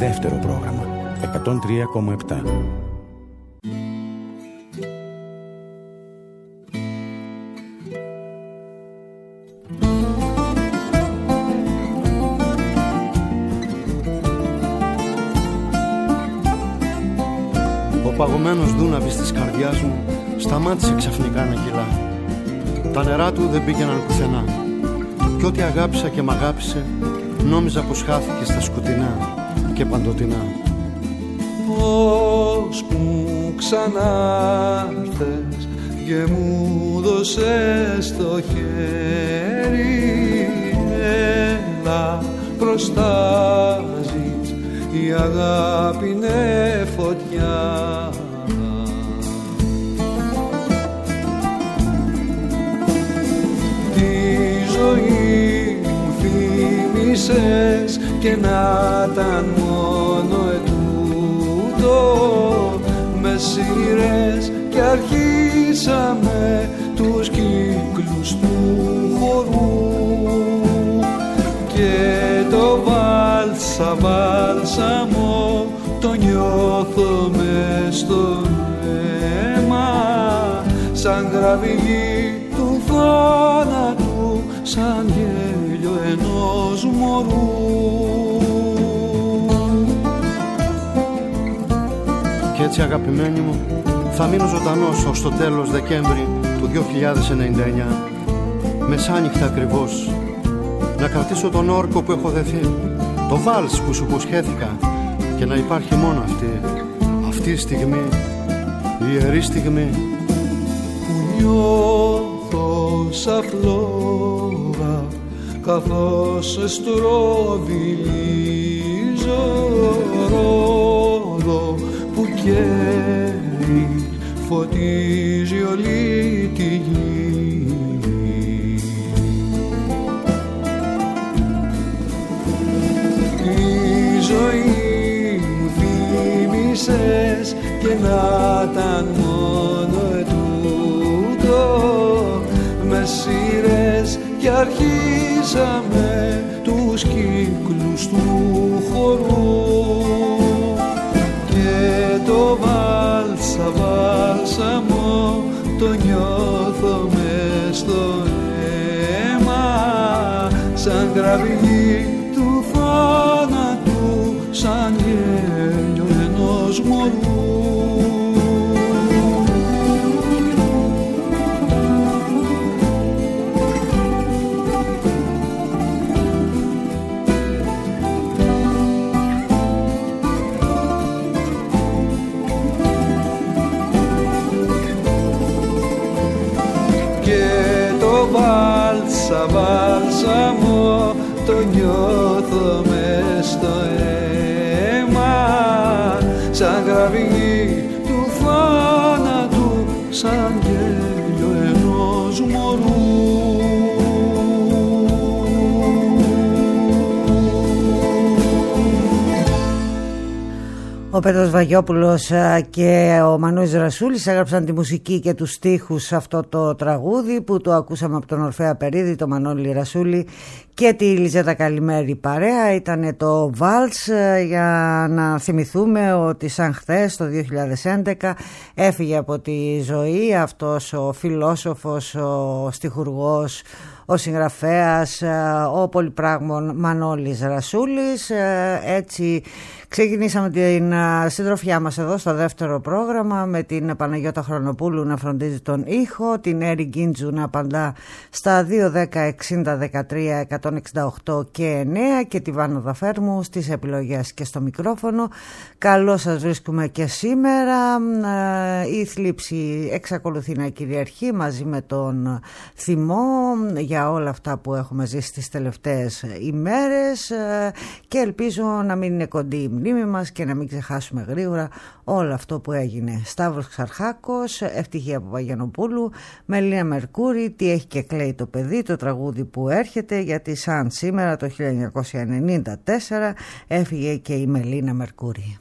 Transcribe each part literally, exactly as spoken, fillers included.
δεύτερο πρόγραμμα εκατόν τρία κόμμα επτά. Ο παγωμένος δούναβης της καρδιάς μου σταμάτησε ξαφνικά να κυλά. Τα νερά του δεν πήγαιναν πουθενά. Κι ό,τι αγάπησα και μ' αγάπησε, νόμιζα πως χάθηκε στα σκουτινά και παντοτινά. Πώς μου ξανάρθες και μου δώσες το χέρι, έλα προστάζεις, η αγάπη είναι φωτιά. Τη ζωή μου θύμισες και να ήταν μόνο ετούτο, με σειρές και αρχίσαμε τους κύκλους του χορού και το βάλσα βάλσαμο το νιώθω μες στο αίμα, σαν γραβηγή του θάνατου, σαν γέλιο ενός μωρού. Κι έτσι, αγαπημένη μου, θα μείνω ζωντανός ως το τέλος Δεκέμβρη του δύο χιλιάδες ενενήντα εννιά, μεσάνυχτα ακριβώς, να κρατήσω τον όρκο που έχω δεθεί, το βάλς που σου υποσχέθηκα, και να υπάρχει μόνο αυτή, αυτή η στιγμή, η ιερή στιγμή που νιώθω σαν φλόγα καθώς στροβιλίζω, ρόδο που καίει φωτίζει όλη τη γη. Τη ζωή μου θύμισες και να ήταν μόνο ετούτο, με σειρές και αρχίσαμε τους κύκλους του χορού και το βάλσα βάλσαμο το νιώθω μες στο αίμα, σαν γραβηγή του θάνατου, σαν γέλιο ενός μωρού. Βάλσα βάλσαμο το νιώθω μες στο αίμα, σαν γραβηγή του θάνατου, σαν γέλιο ενός μωρού. Ο Πέτρος Βαγιόπουλος και ο Μανώλης Ρασούλης έγραψαν τη μουσική και τους στίχους σε αυτό το τραγούδι που το ακούσαμε από τον Ορφέα Περίδη, το Μανώλη Ρασούλη και τη Λιζέτα Καλημέρη παρέα. Ήταν το Βάλς, για να θυμηθούμε ότι σαν χθες το δύο χιλιάδες έντεκα έφυγε από τη ζωή αυτός ο φιλόσοφος, ο στιχουργός, ο συγγραφέας, ο πολυπράγμων Μανώλης Ρασούλης. Έτσι ξεκινήσαμε την συντροφιά μας εδώ στο δεύτερο πρόγραμμα με την Παναγιώτα Χρονοπούλου να φροντίζει τον ήχο, την Έρη Γκίντζου να απαντά στα δύο δέκα εξήντα δεκατρία εκατόν εξήντα οκτώ και εννέα και τη Βάνο Δαφέρμου στις επιλογές και στο μικρόφωνο. Καλώς σας βρίσκουμε και σήμερα. Η θλίψη εξακολουθεί να κυριαρχεί μαζί με τον θυμό για όλα αυτά που έχουμε ζήσει τις τελευταίες ημέρες και ελπίζω να μην είναι κοντή η μνήμη μας και να μην ξεχάσουμε γρήγορα όλο αυτό που έγινε. Σταύρος Ξαρχάκος, Ευτυχία Παπαγιανοπούλου, Μελίνα Μερκούρη, Τι έχει και κλαίει το παιδί, το τραγούδι που έρχεται, γιατί σαν σήμερα το χίλια εννιακόσια ενενήντα τέσσερα έφυγε και η Μελίνα Μερκούρη.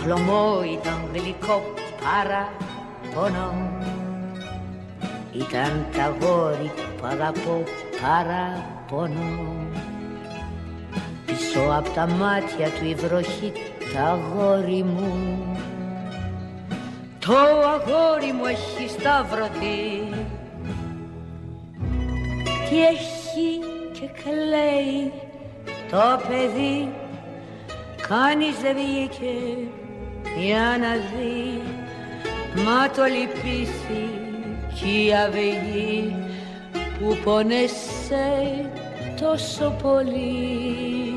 χλωμό, ήταν γλυκό παραπονό. Ήταν τ' αγόρι που αγαπώ παραπονό. Πίσω απ' τα μάτια του η βροχή τ' αγόρι μου. Το αγόρι μου έχει σταυρωθεί. Τι έχει και κλαίει το παιδί. Κανείς δεν βγήκε για να δει. Μα το λυπήθη κι η αυγή που πονέσε τόσο πολύ.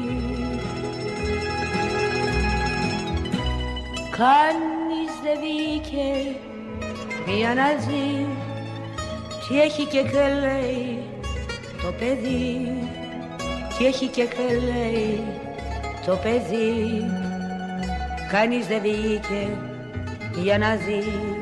Κανείς δεν βγήκε για να δει τι έχει και κλαίει το παιδί. Τι έχει και κλαίει το παιδί. Κανείς δεν βγήκε για να δει.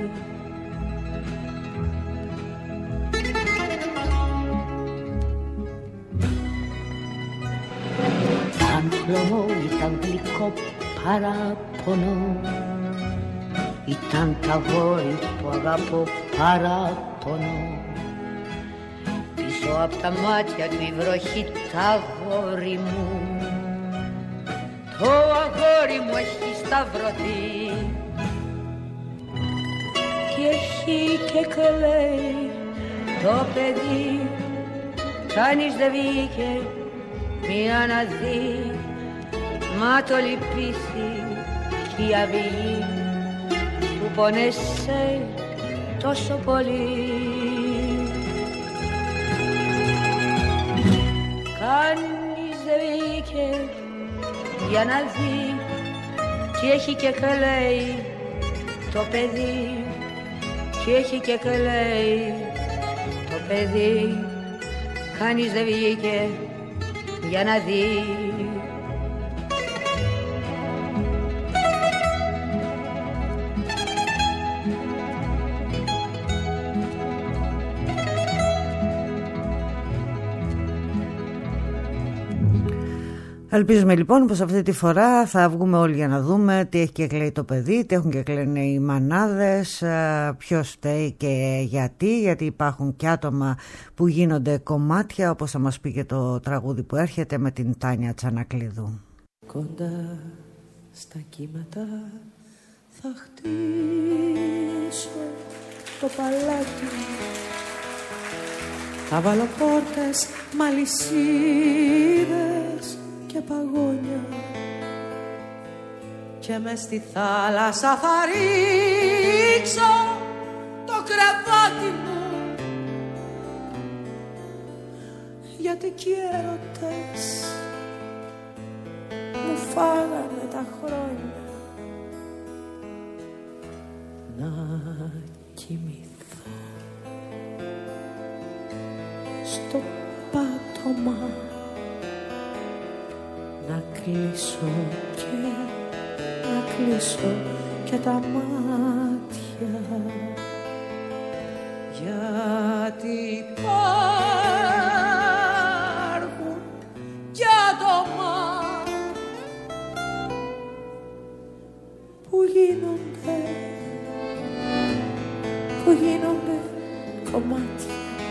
Ήταν χλωμό, ήταν γλυκό παραπονό. Ήταν τ' αγόρι που αγαπώ παραπονό. Πίσω απ' τα μάτια του η βροχή τ' αγόρι μου. Το αγόρι μου έχει σταυρωθεί. Και έχει και κλαίει το παιδί. Κανείς δεν βγήκε μία να δει. Μα το λυπήθη κι η αυγή που πονέσε τόσο πολύ. Κανείς δεν βγήκε για να δει τι έχει και κλαίει το παιδί. Τι έχει και κλαίει το παιδί. Κανείς δεν βγήκε για να δει. Ελπίζουμε λοιπόν πως αυτή τη φορά θα βγούμε όλοι για να δούμε τι έχει και κλαίει το παιδί, τι έχουν και κλαίνε οι μανάδες, ποιος φταίει και γιατί, γιατί υπάρχουν και άτομα που γίνονται κομμάτια, όπως θα μας πει και το τραγούδι που έρχεται με την Τάνια Τσανακλείδου. Κοντά στα κύματα θα χτίσω το παλάτι. Θα βάλω πόρτες, μαλισσίδες και παγόνια και μες στη θάλασσα θα ρίξω το κρεβάτι μου, γιατί κι οι έρωτες μου φάγανε τα χρόνια. Να κοιμηθώ στο πάτωμα, να κλείσω και να κλείσω και τα μάτια, γιατί υπάρχουν κι άτομα που γίνονται, που γίνονται κομμάτια.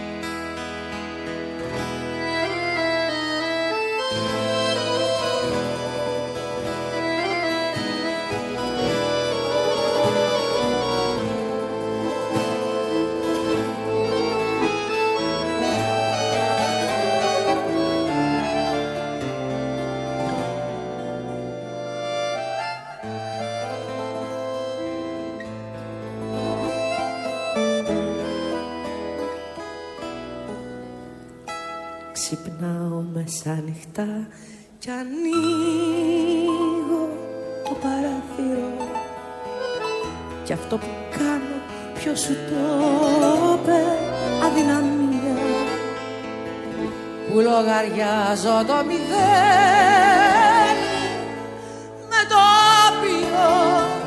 Ξυπνάω μεσάνυχτα κι ανοίγω το παράθυρο, κι αυτό που κάνω ποιος σου το είπε, αδυναμία, που λογαριάζω το μηδέν με το άπειρο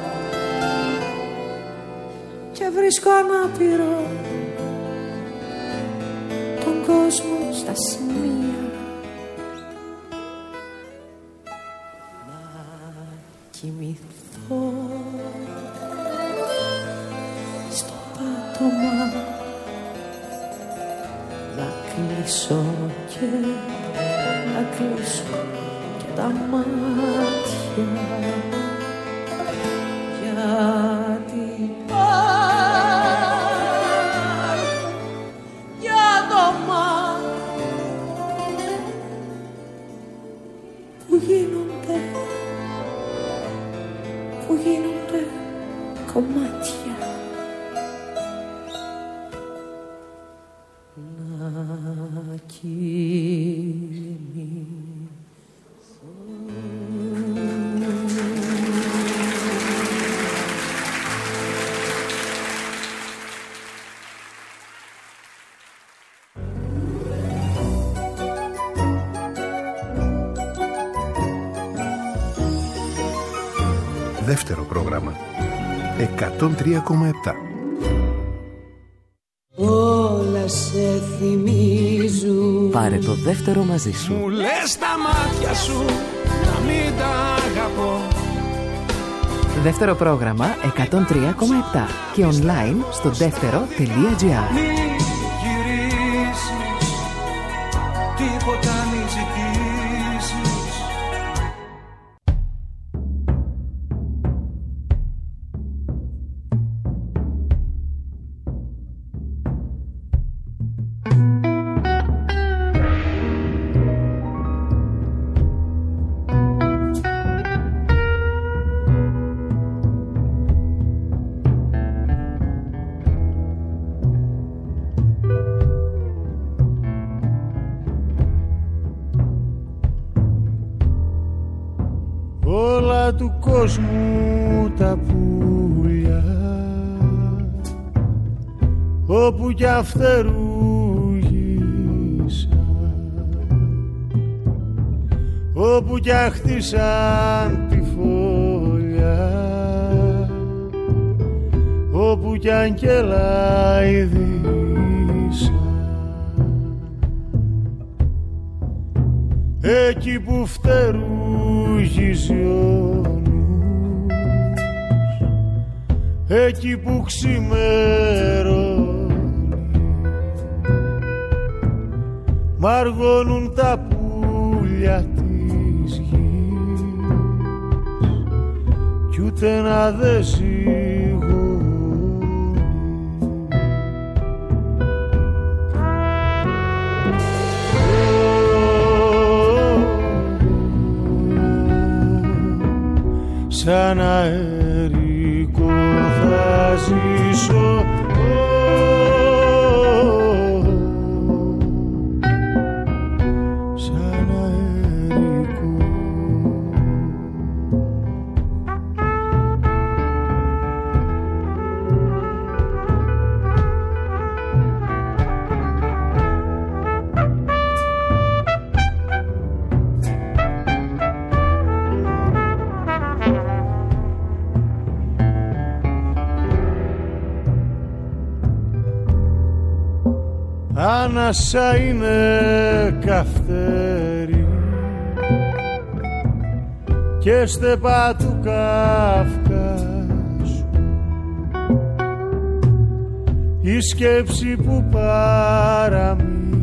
και βρίσκω ανάπηρο τον κόσμο στα σημεία. Να κοιμηθώ απότομα να κλείσω και να κλείσω και τα μάτια, γιατί υπάρχω για άτομα που γίνονται, που γίνονται κομμάτια. Να κοιμηθώ. Δεύτερο πρόγραμμα εκατόν τρία κόμμα επτά. Όλα σε θυμίζουν. Πάρε το δεύτερο μαζί σου. Μου λες τα μάτια σου να μην τα αγαπώ. Δεύτερο πρόγραμμα εκατόν τρία κόμμα επτά και online στο δεύτερο τελεία τζι άρ. Μη γυρίσεις, τίποτα μη ζητήσεις. Όλα του κόσμου τα πουλιά, όπου κι αφτερούγησα, όπου κι αχτίσαν τη φωλιά, όπου κι αγγέλα ειδήσα, εκεί που φτερούγιζε ο νους, εκεί που ξημερώνει, μ' αργώνουν τα πουλιά της γης κι ούτε να δε ζυγώνει. Σαν αερικό θα ζήσω, σαν αερικό. Άνασα είναι καυτέρι και στεπά του Καυκάσου, η σκέψη που παραμίλα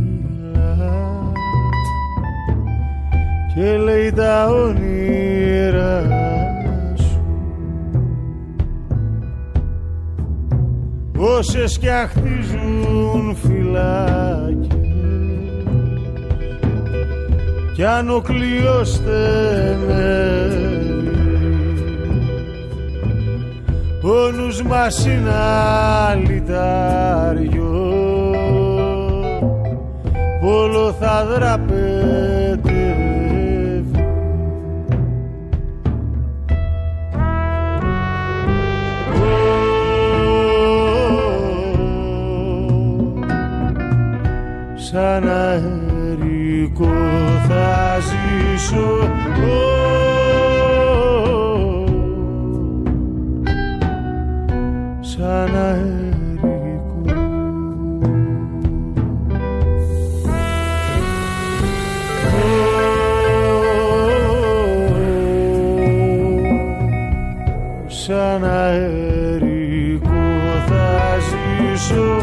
και λέει τα όνειρα σου, όσες κι αχτίζουν φυλάκια κι αν ο κλειός στενεύει, ο νους μας είναι αλυτάριο, όλο θα δραπετεύει. Σαν αερικό θα ζήσω, σαν αερικό. Σαν αερικό θα ζήσω. ζήσω.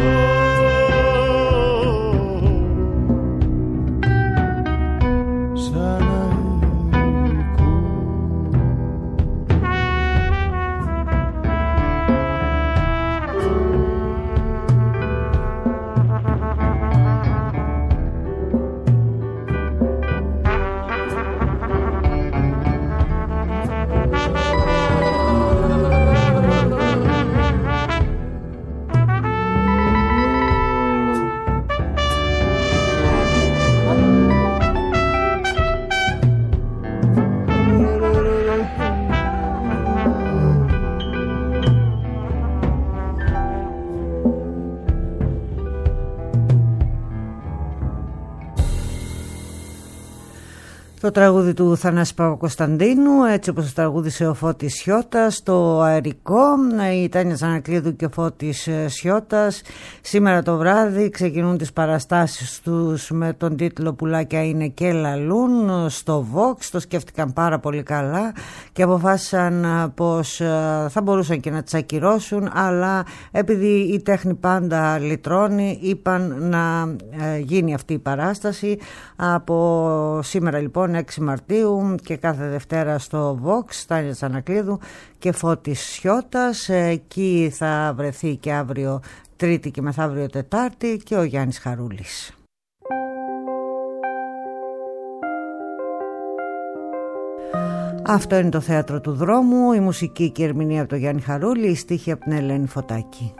Το τραγούδι του Θανάση Παπακοσταντίνου, έτσι όπως το τραγούδισε ο Φώτης Σιώτας, το αερικό, η Τάνια Τσανακλείδου και ο Φώτης Σιώτας. Σήμερα το βράδυ ξεκινούν τις παραστάσεις τους με τον τίτλο «Πουλάκια είναι και λαλούν» στο Vox. Το σκέφτηκαν πάρα πολύ καλά και αποφάσισαν πως θα μπορούσαν και να τις ακυρώσουν, αλλά επειδή η τέχνη πάντα λυτρώνει, είπαν να γίνει αυτή η παράσταση. Από σήμερα λοιπόν έξι Μαρτίου και κάθε Δευτέρα στο Vox, Τάνια Τσανακλείδου και Φώτης Σιώτας. Εκεί θα βρεθεί και αύριο Τρίτη και μεθαύριο Τετάρτη και ο Γιάννης Χαρούλης. Αυτό είναι το Θέατρο του Δρόμου, η μουσική και η ερμηνεία από τον Γιάννη Χαρούλη, η στίχη από την Ελένη Φωτάκη.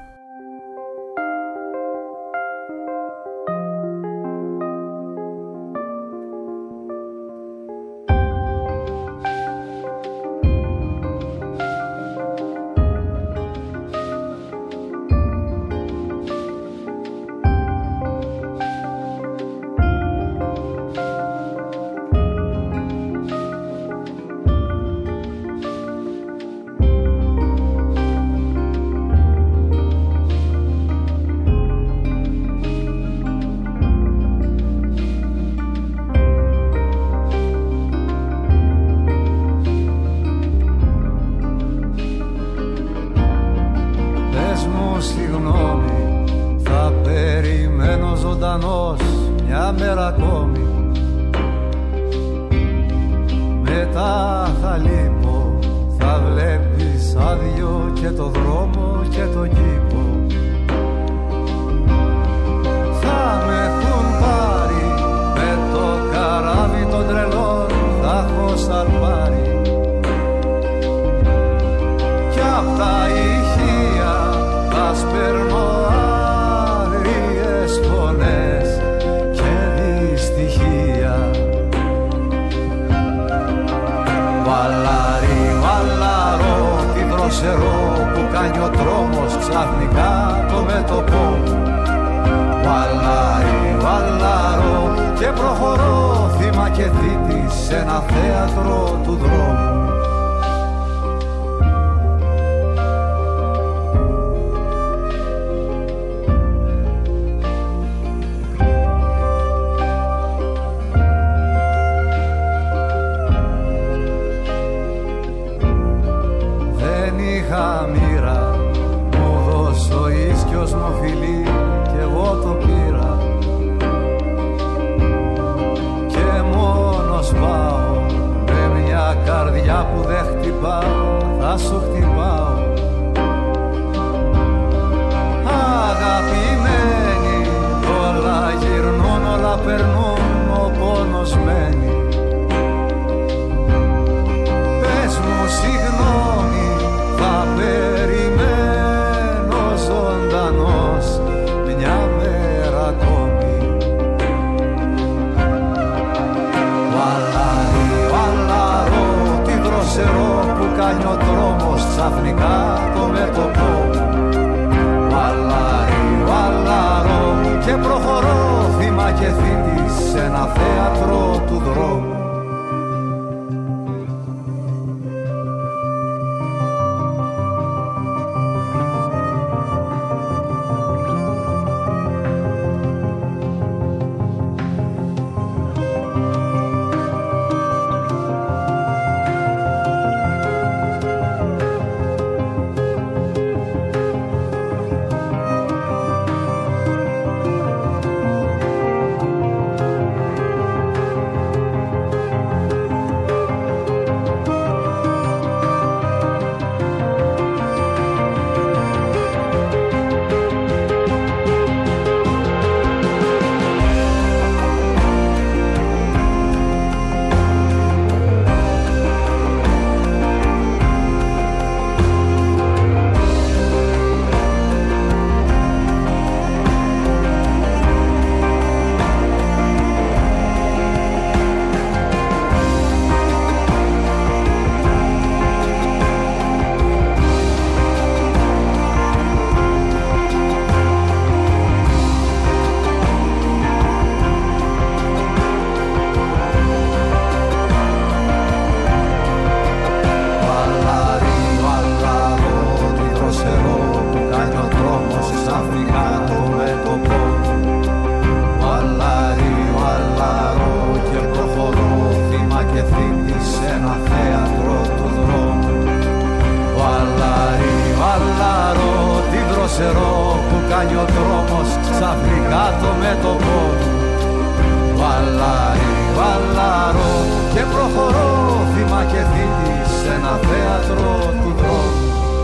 χαλαρώ και προχωρώ θύμα και θήτη σε ένα θέατρο του δρόμου.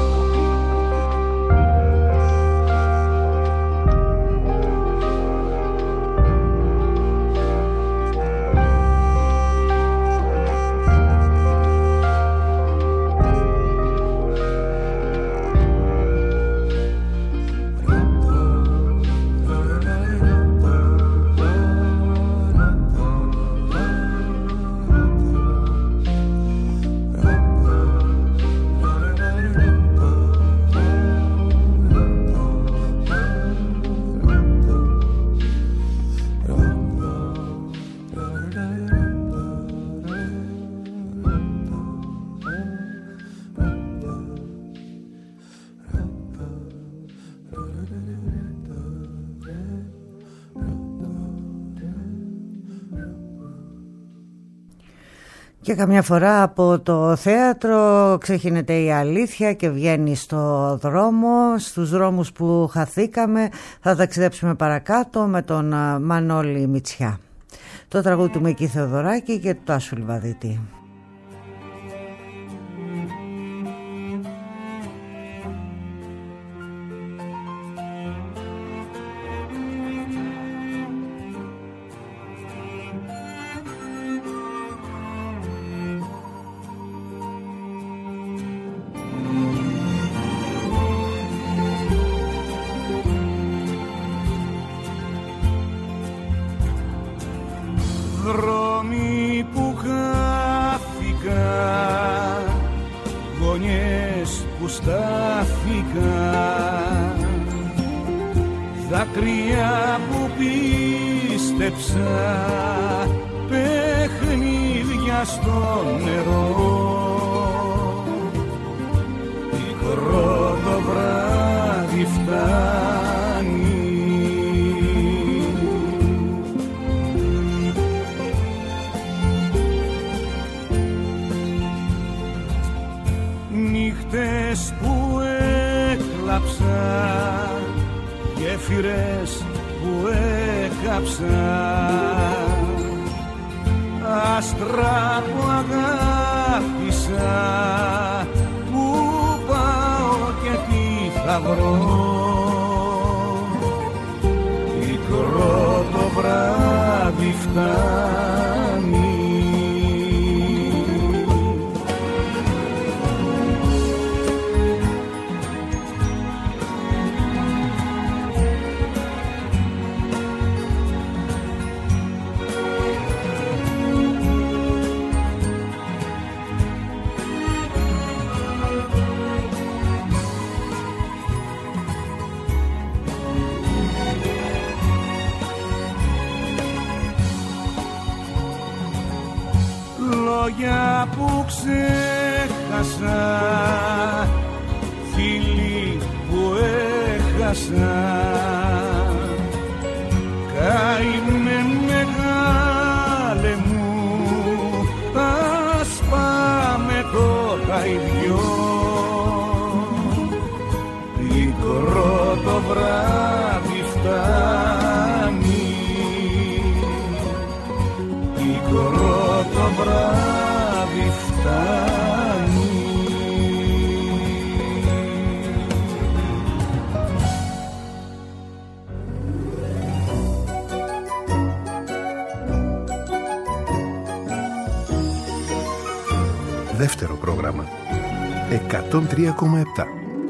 Και καμιά φορά από το θέατρο ξεχύνεται η αλήθεια και βγαίνει στο δρόμο, στους δρόμους που χαθήκαμε. Θα ταξιδέψουμε παρακάτω με τον Μανώλη Μητσιά. Το τραγούδι του Μίκη Θεοδωράκη και του Τάσου Λιβαδίτη. Δρόμοι που χάθηκα, γωνιές που στάθηκα, δάκρυα που πίστεψα, παιχνίδια στο νερό. Πικρό το βράδυ φτάνει, νύχτες που έκλαψα, γέφυρες που έκαψα, άστρα που αγάπησα, που πάω και τι θα βρω. Πικρό το βράδυ φτάνει, λόγια που ξέχασα, φίλοι που έχασα, καημέ μεγάλε μου, ας πάμε τώρα οι δυο. Πικρό το βράδυ φτάνει, πικρό το βράδυ φτάνει. Δεύτερο πρόγραμμα εκατόν τρία κόμμα επτά.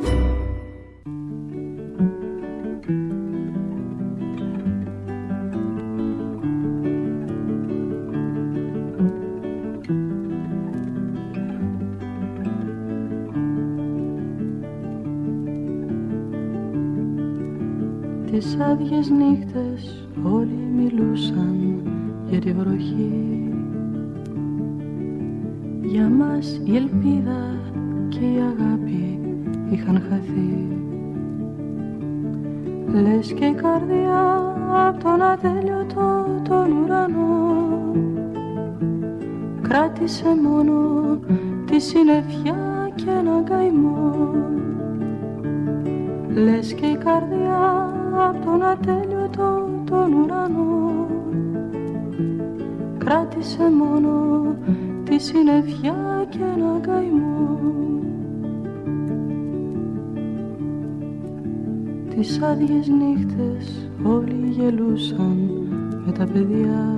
Τις άδειες νύχτες όλοι μιλούσαν για τη βροχή. Για μας η ελπίδα και η αγάπη είχαν χαθεί. Λες και η καρδιά απ' τον ατέλειωτο τον ουρανό κράτησε μόνο τη συννεφιά και έναν καημό. Λες και η καρδιά απ' τον ατέλειωτο τον ουρανό κράτησε μόνο τη συννεφιά και ένα καημό. Τις άδειες νύχτες όλοι γελούσαν με τα παιδιά.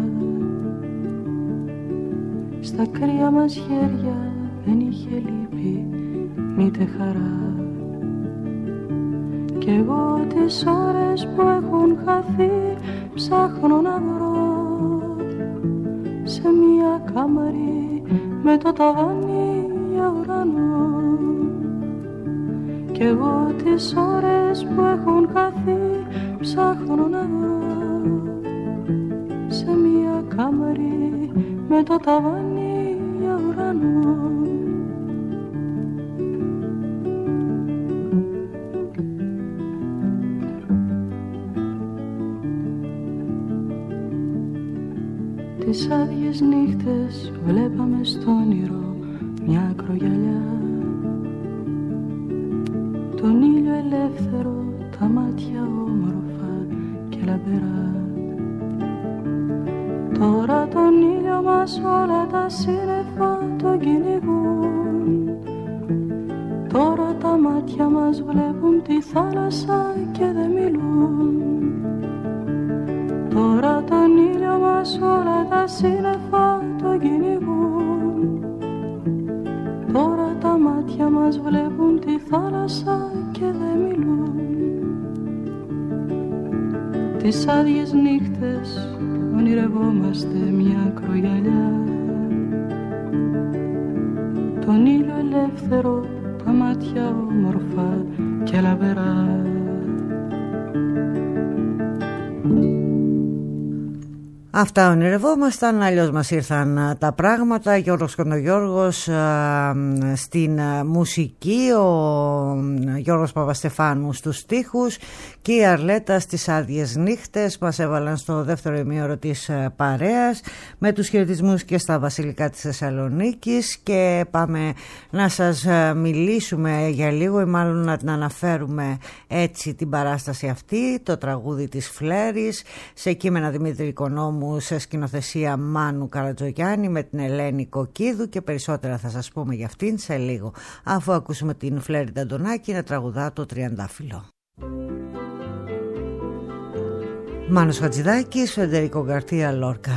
Στα κρύα μας χέρια δεν είχε λύπη μήτε χαρά. Κι εγώ τις ώρες που έχουν χαθεί ψάχνω να βρω σε μια κάμαρη με το ταβάνι για ουρανό. Κι εγώ τις ώρες που έχουν χαθεί ψάχνω να βρω σε μια κάμαρη με το ταβάνι για ουρανό. Τις άδειες νύχτες βλέπαμε στο όνειρο μια ακρογιαλιά, τον ήλιο ελεύθερο, τα μάτια όμορφα και λαμπερά. Τώρα τον ήλιο μας όλα τα σύννεφα τον κυνηγούν. Τώρα τα μάτια μας βλέπουν τη θάλασσα και δεν μιλούν. Τώρα τον ήλιο μας όλα τα σύννεφα τον κυνηγούν. Τώρα τα μάτια μας βλέπουν τη θάλασσα και δεν μιλούν. Τις άδειες νύχτες ονειρευόμαστε μια ακρογιαλιά, τον ήλιο ελεύθερο, τα μάτια όμορφα και λαμπερά. Αυτά ονειρευόμασταν, αλλιώς μας ήρθαν τα πράγματα. Γιώργος Κοντογιώργος στην μουσική, ο Γιώργος Παπαστεφάνου στους στίχους και η Αρλέτα στις άδειες νύχτες. Μας έβαλαν στο δεύτερο ημίωρο της παρέας με τους χαιρετισμούς και στα βασιλικά της Θεσσαλονίκης, και πάμε να σας μιλήσουμε για λίγο, ή μάλλον να την αναφέρουμε έτσι την παράσταση αυτή, το τραγούδι της Φλέρης, σε κείμενα Δημήτρη Οικονόμου, σε σκηνοθεσία Μάνου Καρατζογιάννη με την Ελένη Κοκκίδου, και περισσότερα θα σας πούμε για αυτήν σε λίγο, αφού ακούσουμε την Φλέρη Νταντονάκη να τραγουδά το Τριαντάφυλλο. Μάνος Χατζηδάκης, Φεντερίκο Γκαρθία Λόρκα.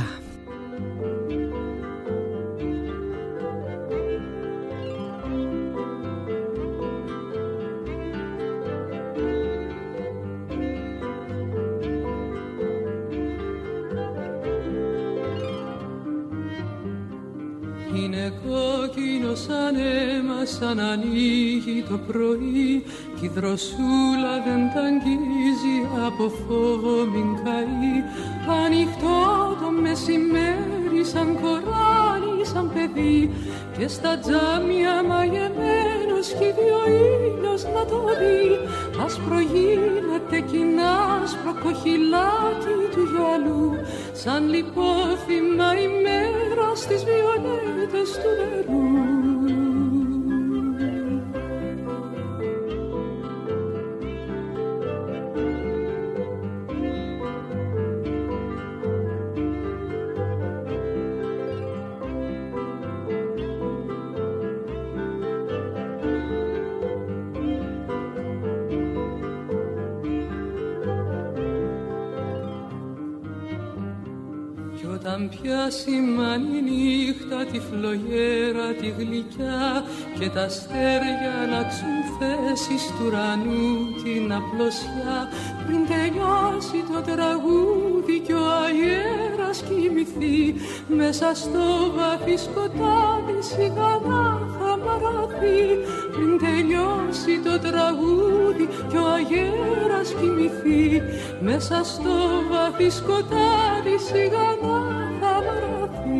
Είναι κόκκινο σαν αίμα, σαν ανοίγει το πρωί, κι η δροσούλα δεν τ' αγγίζει, από φόβο μην καεί. Ανοιχτό το μεσημέρι σαν κοράλι, σαν παιδί, και στα τζάμια μαγεμένος κι ο ήλιος να το δει. Άσπρο γίνεται κι είναι άσπρο κοχυλάκι του γυαλού, σαν λιπόθυμα η μέρα στις βιολέτες του νερού. Όταν πιάσει μάνι νύχτα τη φλογέρα τη γλυκιά, και τα αστέρια αλλάξουν θέσεις του ουρανού την απλωσιά, πριν τελειώσει το τραγούδι κι ο αέρας κοιμηθεί, μέσα στο βαθύ σκοτάδι σιγανά θα μαραθεί. Πριν τελειώσει το τραγούδι κι ο αέρας κοιμηθεί, μέσα στο βαθύ σκοτάδι σιγανά θα μαραθεί.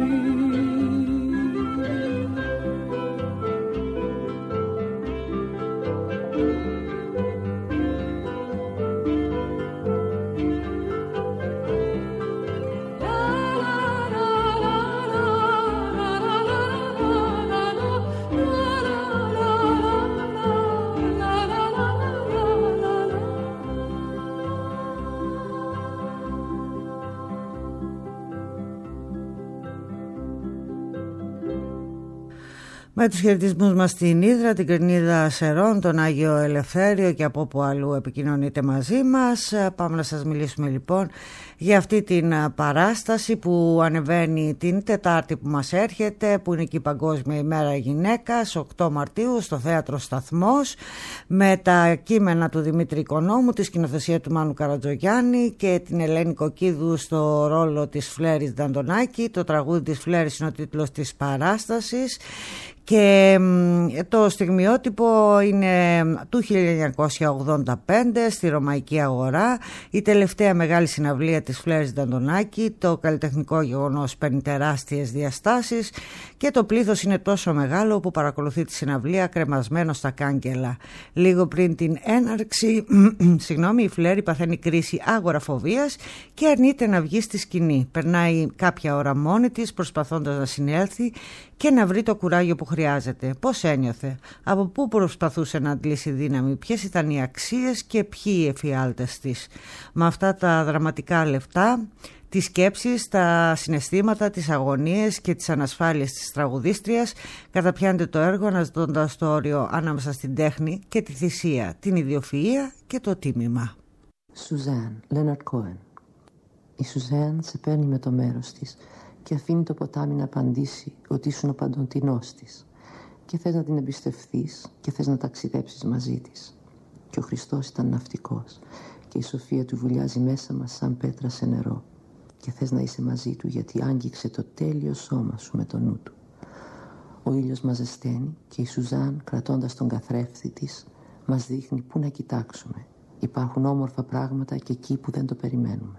Με τους χαιρετισμούς μας στην Ύδρα, την Κρινίδα Σερών, τον Άγιο Ελευθέριο και από όπου αλλού επικοινωνείτε μαζί μας. Πάμε να σας μιλήσουμε λοιπόν για αυτή την παράσταση που ανεβαίνει την Τετάρτη που μας έρχεται, που είναι και η Παγκόσμια ημέρα γυναίκας, οκτώ Μαρτίου, στο Θέατρο Σταθμός, με τα κείμενα του Δημήτρη Οικονόμου, τη σκηνοθεσία του Μάνου Καρατζογιάννη και την Ελένη Κοκκίδου στο ρόλο της Φλέρης Δαντονάκη. Το τραγούδι της Φλέρης είναι ο τίτλος της παράστασης. Και το στιγμιότυπο είναι του χίλια εννιακόσια ογδόντα πέντε στη Ρωμαϊκή Αγορά, η τελευταία μεγάλη συναυλία της Φλέρης Δαντονάκη. Το καλλιτεχνικό γεγονός παίρνει τεράστιες διαστάσεις και το πλήθος είναι τόσο μεγάλο που παρακολουθεί τη συναυλία κρεμασμένο στα κάγκελα. Λίγο πριν την έναρξη συγγνώμη, η Φλέρη παθαίνει κρίση αγοραφοβίας και αρνείται να βγει στη σκηνή. Περνάει κάποια ώρα μόνη της προσπαθώντας να συνέλθει και να βρει το κουράγιο που χρειάζεται. Πώς ένιωθε, από πού προσπαθούσε να αντλήσει δύναμη, ποιες ήταν οι αξίες και ποιοι οι εφιάλτες της. Με αυτά τα δραματικά λεπτά, τις σκέψεις, τα συναισθήματα, τις αγωνίες και τις ανασφάλειες της τραγουδίστριας, καταπιάνεται το έργο αναζητώντας το όριο ανάμεσα στην τέχνη και τη θυσία, την ιδιοφυΐα και το τίμημα. Σουζάν, Λέναρτ Κόεν. Η Σουζάν σε παίρνει με το μέρος της και αφήνει το ποτάμι να απαντήσει ότι ήσουν ο παντοτινός της και θες να την εμπιστευθείς και θες να ταξιδέψεις μαζί της. Και ο Χριστός ήταν ναυτικός και η σοφία του βουλιάζει μέσα μας σαν πέτρα σε νερό και θες να είσαι μαζί του γιατί άγγιξε το τέλειο σώμα σου με το νου του. Ο ήλιος μας ζεσταίνει και η Σουζάν, κρατώντας τον καθρέφτη της, μας δείχνει πού να κοιτάξουμε. Υπάρχουν όμορφα πράγματα και εκεί που δεν το περιμένουμε.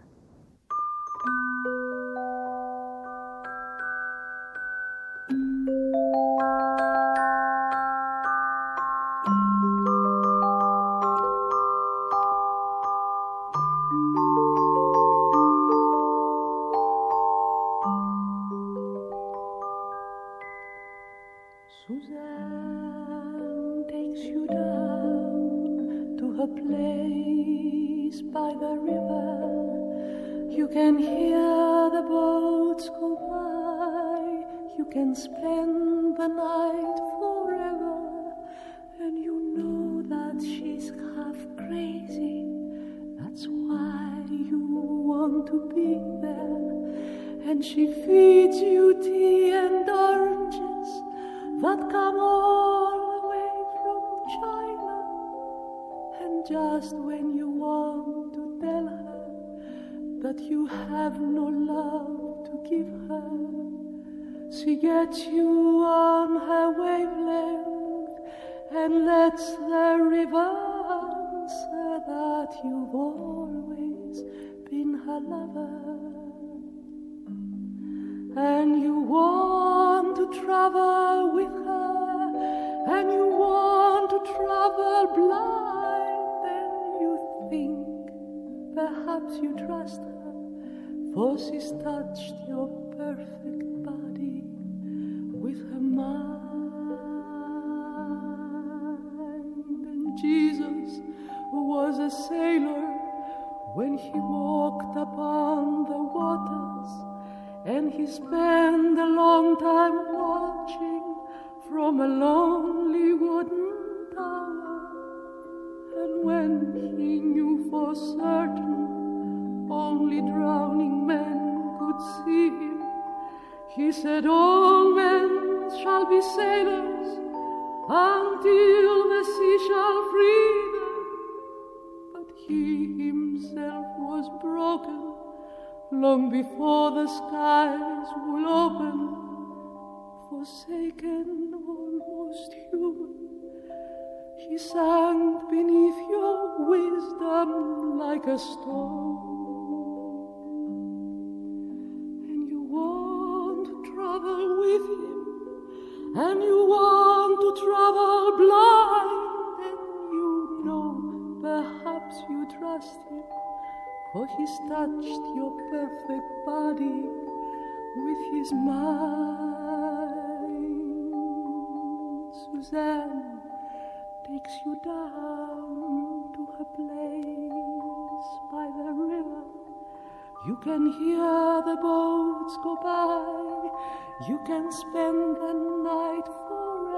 You can spend the night forever.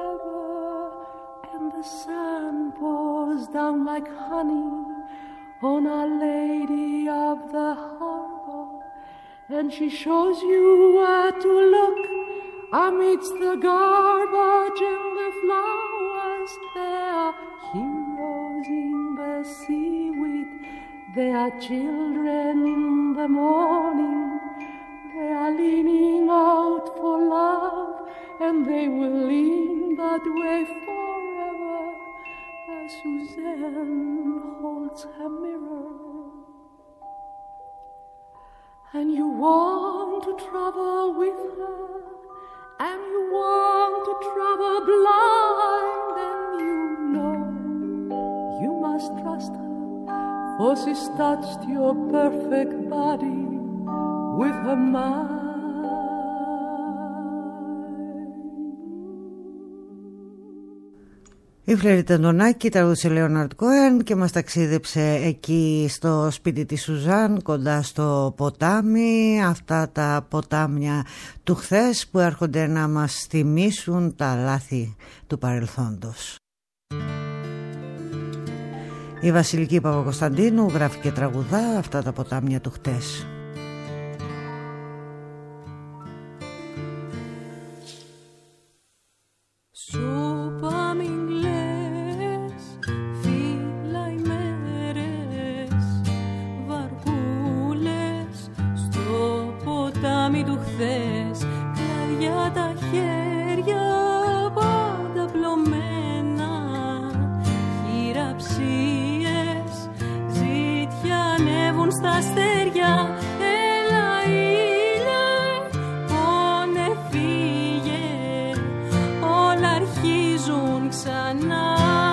the sun pours down like honey on Our Lady of the Harbor, and she shows you where to look amidst the garbage and the flowers. There are heroes in the seaweed, there are children in the morning, they are leaning out for love, and they will lean that way forever as Suzanne holds her mirror. And you want to travel with her, and you want to travel blind, and you know you must trust her, for she's touched your perfect body with her mind. Η Φλέρι Αντωνάκη τραγούδισε Λέοναρντ Κόεν και μας ταξίδεψε εκεί στο σπίτι της Σουζάν, κοντά στο ποτάμι. Αυτά τα ποτάμια του χθες που έρχονται να μας θυμίσουν τα λάθη του παρελθόντος. Η Βασιλική Παπακοσταντίνου γράφει και τραγουδά αυτά τα ποτάμια του χτες. Στα αστέρια, έλα ήλιε, πόνε φύγε, όλα αρχίζουν ξανά.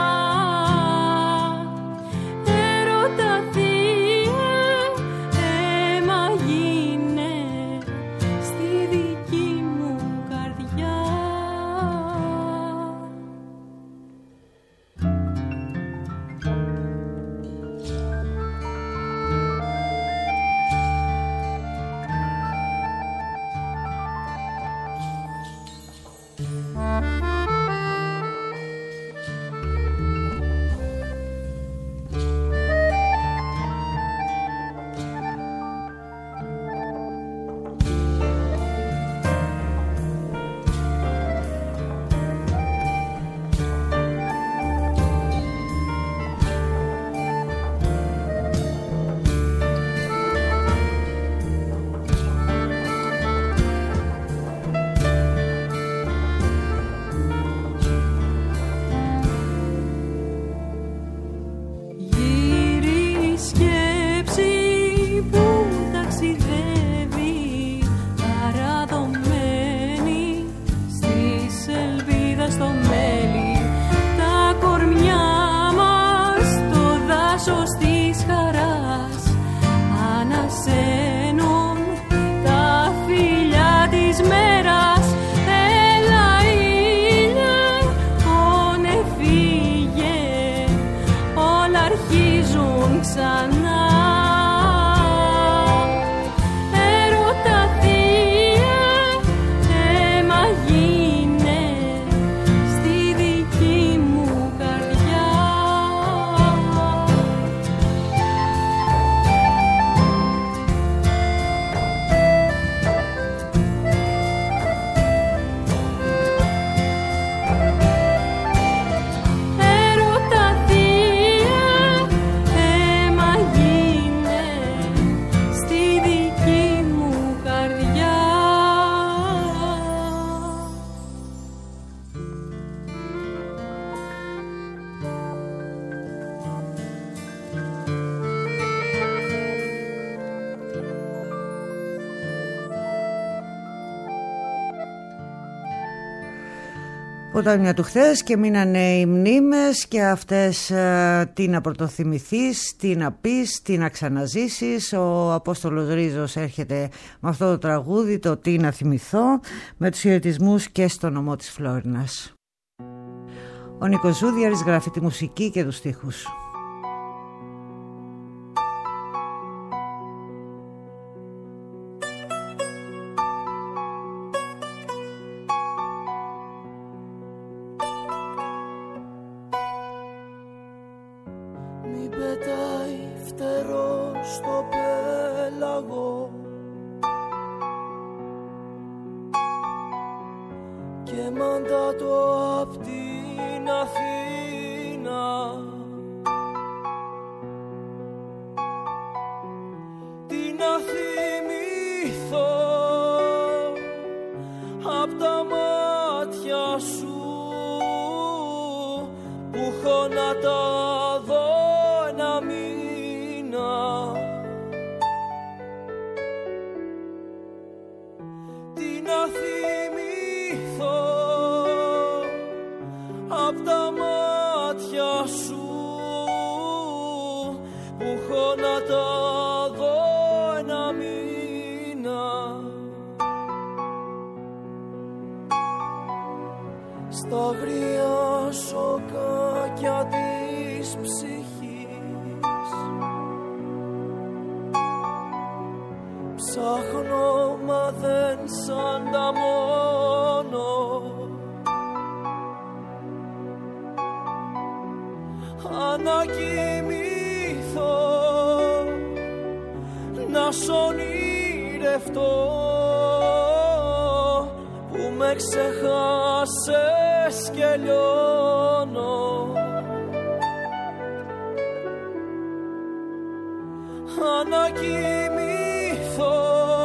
Έρωτα θύε, αίμα γίνε, στη δική μου καρδιά. Ποτάμια του χθες και μείνανε οι μνήμες και αυτές ε, τι να πρωτοθυμηθείς, τι να πεις, τι να ξαναζήσεις. Ο Απόστολος Ρίζος έρχεται με αυτό το τραγούδι, το τι να θυμηθώ, με τους χαιρετισμούς και στο νομό της Φλόρινας. Ο Νίκος Ζούδιαρης γράφει τη μουσική και τους στίχους. πετάει φτερό στο πέλαγο και μαντάτο απ' την Αθήνα. Τι να θυμηθώ απ' τα μάτια σου που έχω να τα δω ένα μήνα. Τι να θυμηθώ απ' τα μάτια σου που έχω να τα δω ένα μήνα. Στα αγρία σοκάκια της ψυχής ψάχνω μα δεν σαν τα μόνο. Ανακοιμηθώ να σ' ονειρευτώ που με ξεχάσες και λιώνω. Ανακοιμηθώ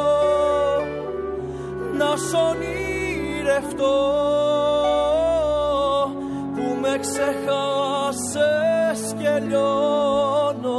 να σ' ονειρευτώ που με ξεχάσες και λιώνω.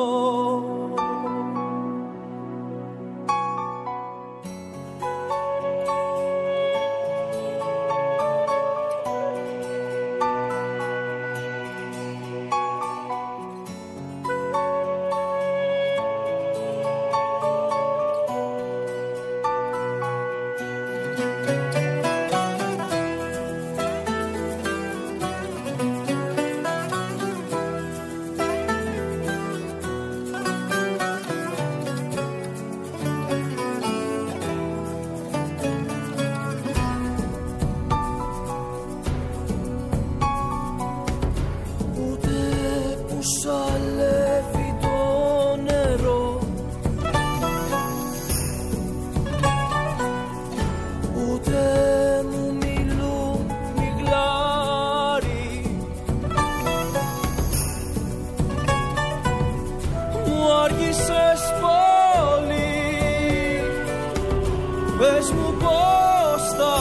Πες μου πώς θα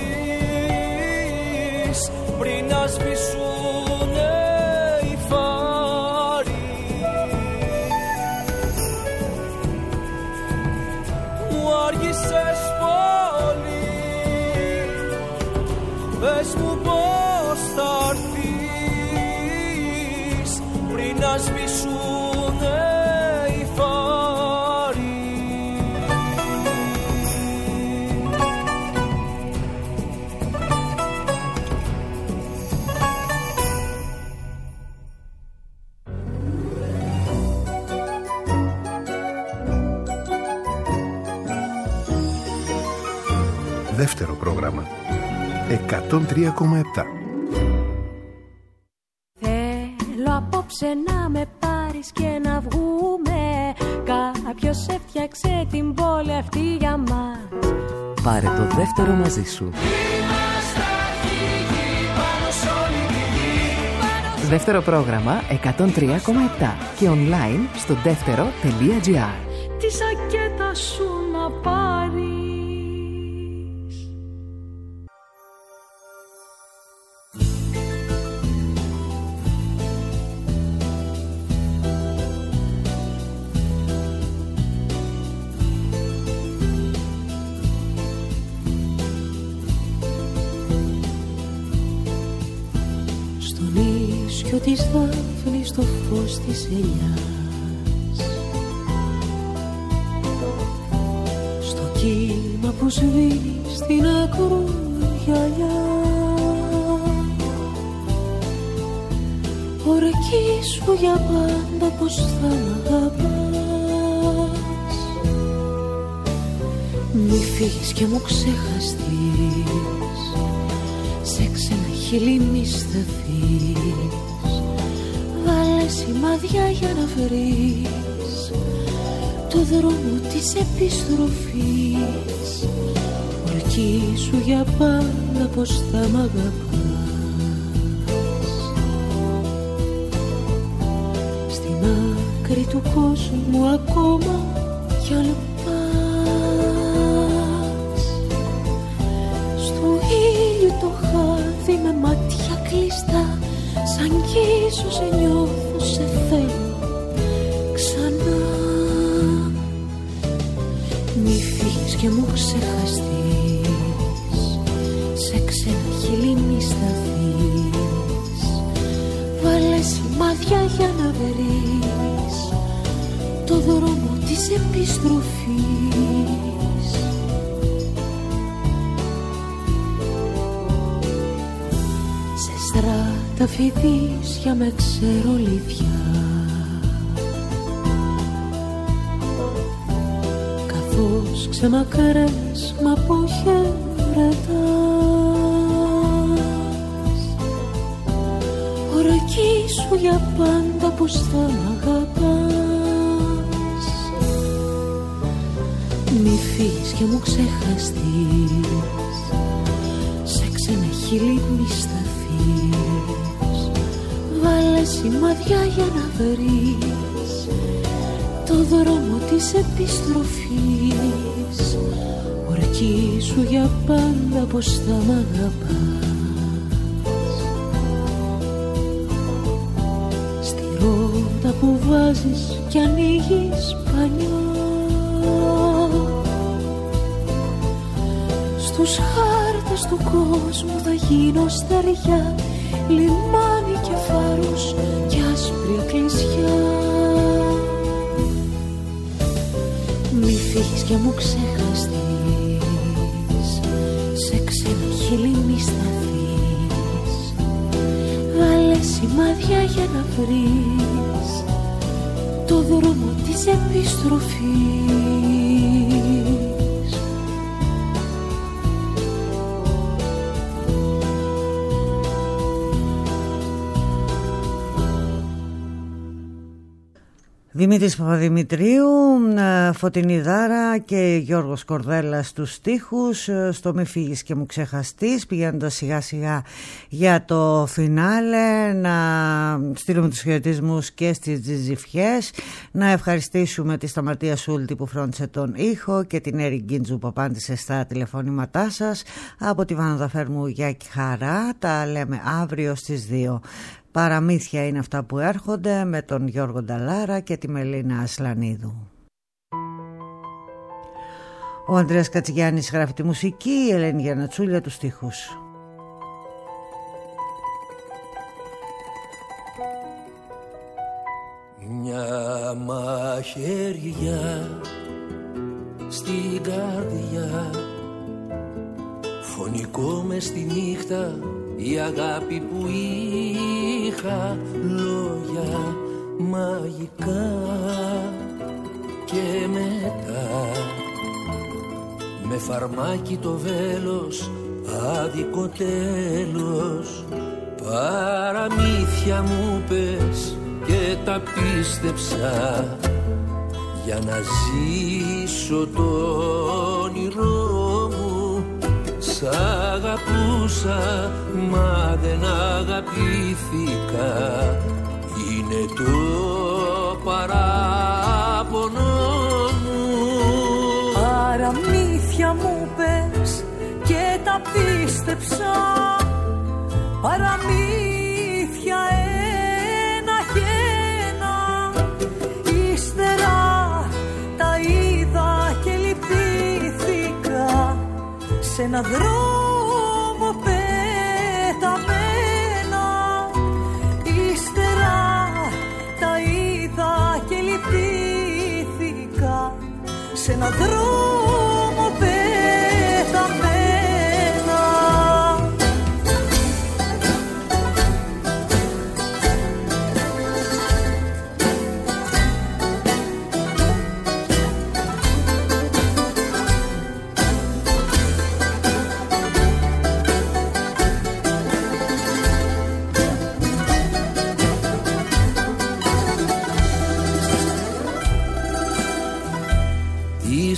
έρθεις πριν να σβησούνε οι φάροι. Μου άργησες πολύ, πες μου πώς θα έρθεις πριν να σβησούνε οι φάροι. Δεύτερο πρόγραμμα εκατόν τρία κόμμα επτά. Θέλω απόψε να με πάρεις και να βγούμε. Κάποιος έφτιαξε την πόλη αυτή για μας. Πάρε το δεύτερο μαζί σου. Είμαστε αρχηγοί πάνω σ' όλη τη γη. Δεύτερο πρόγραμμα εκατόν τρία κόμμα επτά και online στο δεύτερο τελεία gr. Τη σακέτα σου να πάρεις. Κι της Δάφνης στο φως της ελιάς, στο κύμα που σβήνει στην ακρογιαλιά, ορκίσου για πάντα πως θα μ' αγαπάς. Μη φύγεις και μου ξεχαστείς, σε ξένα χείλη μη σταθείς. Βάλε σημάδια για να βρεις το δρόμο της επιστροφής. Ορκίσου για πάντα πως θα μ' αγαπάς. Στην άκρη του κόσμου ακόμα κι άλλο πας. Στου ήλιου το χάδι με μάτια κλειστά, σαν κι ίσως σε νιώθω, σε θέλω ξανά. Μη φύγεις και μου ξεχαστείς, σε ξένα χείλη μη σταθείς. Βάλε σημάδια για να βρεις το δρόμο της επιστροφής. Σε στράτα φοιτήσια με ξερολίδια, καθώς ξεμακρές μ' αποχαιρετάς. Ορκίσου για πάντα πως θα μ' αγαπάς. Μη φύγεις και μου ξεχαστείς, σε ξένα χείλη μη σταθείς. Βάλε σημάδια για να βρεις το δρόμο της επιστροφής. Ορκίσου για πάντα πως θα μ' αγαπάς. Στη ρότα που βάζεις κι ανοίγεις πανιό, στους χάρτες του κόσμου θα γίνω στεριά, λιμάνι και φάρος κι άσπρη εκκλησιά. Μη φύγεις και μου ξεχαστείς, σε ξένα χείλη μη σταθείς. Βάλε σημάδια για να βρεις το δρόμο της επιστροφής. Δημήτρης Παπαδημητρίου, Φωτεινή Δάρα και Γιώργος Κορδέλας στους στίχους, στο Μη φύγεις και μου ξεχαστείς, πηγαίνοντας σιγά σιγά για το φινάλε. Να στείλουμε τους χαιρετισμούς και στις Τζιζιφιές, να ευχαριστήσουμε τη Σταματία Σούλτη που φρόντισε τον ήχο και την Έρη Γκίντζου που απάντησε στα τηλεφωνήματά σας. Από τη Βάνο Δαφέρμου για χαρά, τα λέμε αύριο στις δύο. Παραμύθια είναι αυτά που έρχονται με τον Γιώργο Νταλάρα και τη Μελίνα Ασλανίδου. Ο Ανδρέας Κατσιγιάννης γράφει τη μουσική, η Ελένη Γιαννατσούλια τους στίχους. Μια μαχαιριά στην καρδιά, φωνικό μες στη νύχτα, η αγάπη που είχα, λόγια μαγικά. Και μετά με φαρμάκι το βέλος, άδικο τέλος. Παραμύθια μου πες και τα πίστεψα, για να ζήσω το όνειρό μου. Σ' αγαπούσα μα δεν αγαπήθηκα, είναι το παράπονο μου. Παραμύθια μου πες και τα πίστεψα, παραμύθια ένα και ένα. Ύστερα τα είδα και λυπήθηκα, σε έναν δρόμο πεταμένα. Ύστερα τα είδα και λυπήθηκα, σε έναν δρόμο πεταμένα.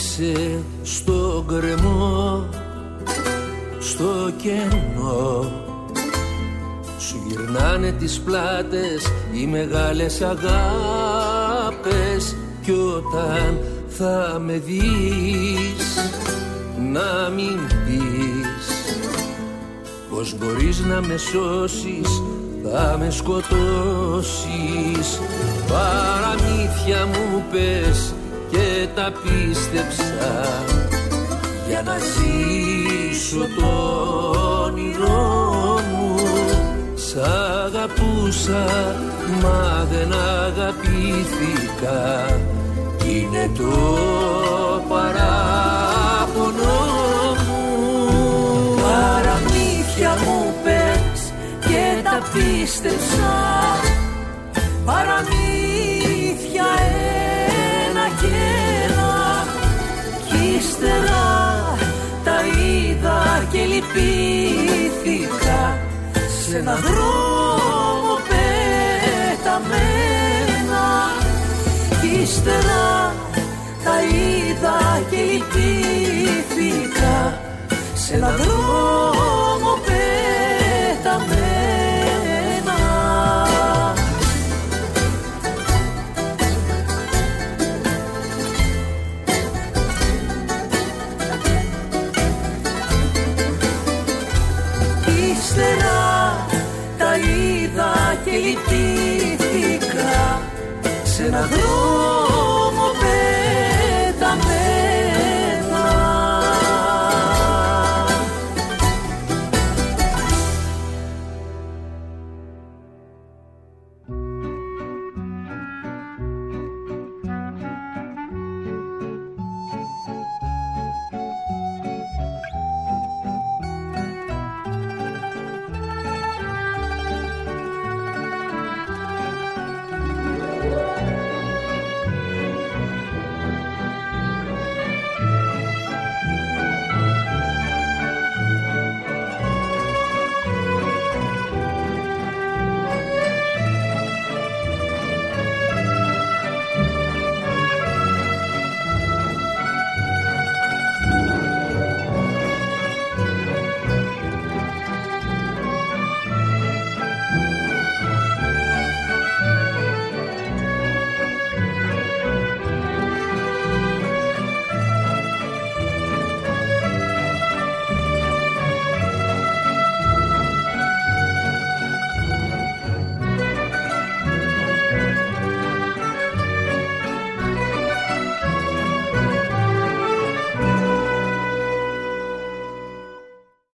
είσαι στο γκρεμό, στο κενό. Σου γυρνάνε τις πλάτες οι μεγάλες αγάπες. Κι όταν θα με δεις, να μην πεις πως μπορείς να με σώσεις, θα με σκοτώσεις. Παραμύθια μου πες και τα πίστεψα, για να ζήσω το όνειρό μου. Σ' αγαπούσα μα δεν αγαπήθηκα, είναι το παράπονο μου. Παραμύθια μου πες και τα πίστεψα, παραμύθια ένα και ένα. Κι ύστερα τα είδα και λυπήθηκα, σε έναν δρόμο πεταμένα. Κι ύστερα τα είδα και λυπήθηκα, σε έναν δρόμο πεταμένα. Ύστερα τα είδα και λυπήθηκα, σε έναν δρόμο